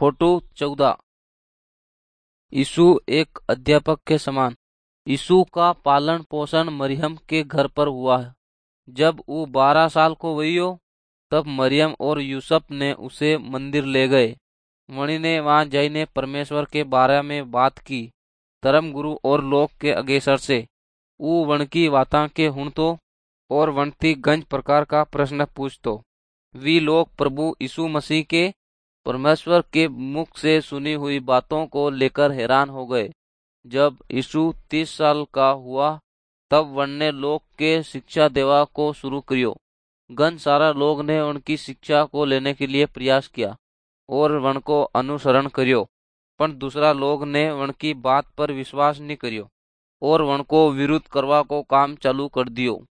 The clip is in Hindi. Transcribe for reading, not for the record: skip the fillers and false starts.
फोटो 14। यीशु एक अध्यापक के समान। यीशु का पालन पोषण मरियम के घर पर हुआ है। जब वो 12 साल को हुई हो तब मरियम और यूसुफ ने उसे मंदिर ले गए। मणि ने वहां जाइने परमेश्वर के बारे में बात की। धर्म गुरु और लोग के अगेसर से वो वन की बाता के हुण तो और वनती गंज प्रकार का प्रश्न पूछतो। वे लोग प्रभु यीशु मसीह के परमेश्वर के मुख से सुनी हुई बातों को लेकर हैरान हो गए। जब यीशु 30 साल का हुआ तब वन ने लोग के शिक्षा देवा को शुरू करियो। गन सारा लोग ने उनकी शिक्षा को लेने के लिए प्रयास किया और वन को अनुसरण करियो, पर दूसरा लोग ने उनकी बात पर विश्वास नहीं करियो और वन को विरुद्ध करवा को काम चालू कर दियो।